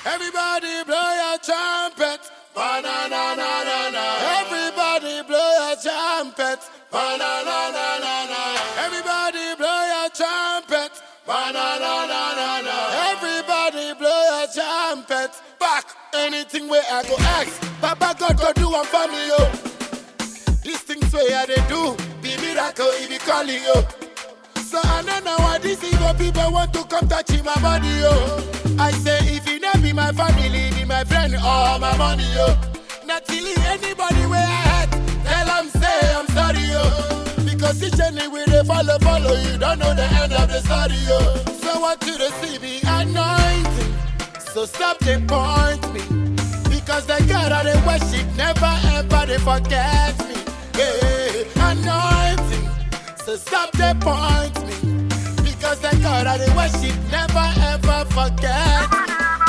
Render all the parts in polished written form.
Everybody blow your trumpet. Ba-na-na-na-na-na. Everybody blow your trumpet. Ba-na-na-na-na-na. Everybody blow your trumpet. Ba-na-na-na-na-na. Everybody blow your trumpet. Back anything where I go ask. Papa God go do one for me, yo. These things where they do, be miracle if you calling yo. So I don't know why these evil people want to come touch my body, yo. I say if you not be my family, be my friend or my money, yo. Not killing anybody where I had. Tell them say I'm sorry, yo. Because each journey we they follow, you don't know the end of the story, yo. So I want you to see me anointing. So stop they point me. Because the God I they worship never ever they forget me. Hey, anointing. So stop they point me. Because the God I they worship never ever forget me.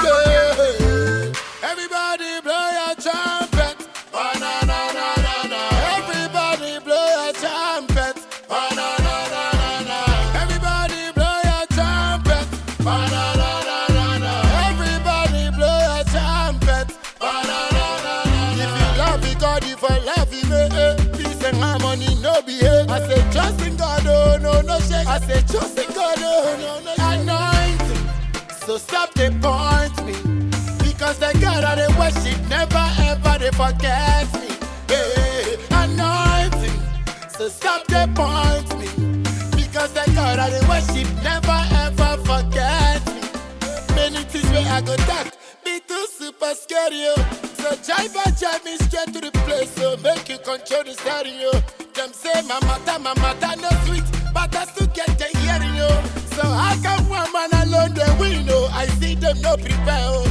Yeah. Everybody blow your trumpet. Ba-na-na-na-na-na. Everybody blow your trumpet. Ba-na-na-na-na-na. Everybody blow your trumpet. Ba-na-na-na-na-na. Everybody blow your trumpet. Ba-na-na-na-na. If you love me, God, if I love you, peace and harmony, no behave. I say trust in God, oh no, no shake. I say trust in God, oh no, no anointing. So stop they point me. Because the God I they worship never ever they forget me. Hey, anointing. So stop they point me. Because the God I they worship never ever forget me. Many things where I go dark, be too super scary, yo. So drive me straight to the place, so make you control the stereo. Them say my matter no sweet, but I still get the hearing, yo. So how come one man alone they win, oh? I see them no prepare, oh.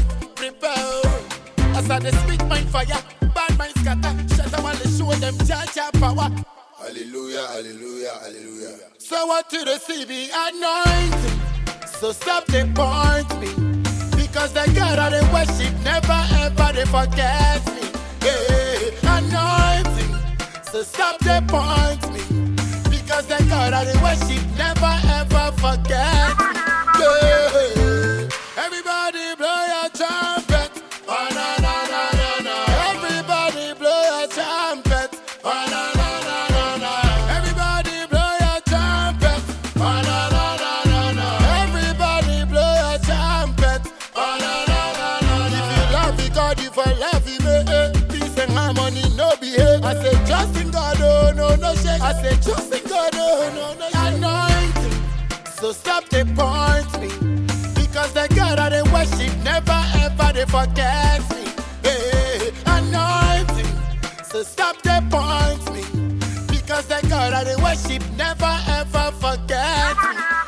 As I they speak my fire, bad mind scatter. Shut up and they show them Jaja power. Hallelujah, hallelujah, hallelujah. So I want you to see me anointing. So stop they point me. Because the God I they worship never ever they forget me. Hey, anointing. So stop they point me. Because the God I they worship never ever forget me. Yeah. Everybody blow your trumpet. Ba-na-na-na-na-na. Everybody blow your trumpet. Ba-na-na-na-na-na. Everybody blow your trumpet. Ba-na-na-na-na-na. Everybody blow your trumpet. Ba-na-na-na-na. If you love me, God, if I love you, peace and harmony, no behave. I say trust in God, oh no, no shake. I say trust in God, oh no, no anointing. So stop they point me. Because the God I they worship never ever they forget me. Hey, anointing. So stop they point me. Because the God I they worship never ever forget me.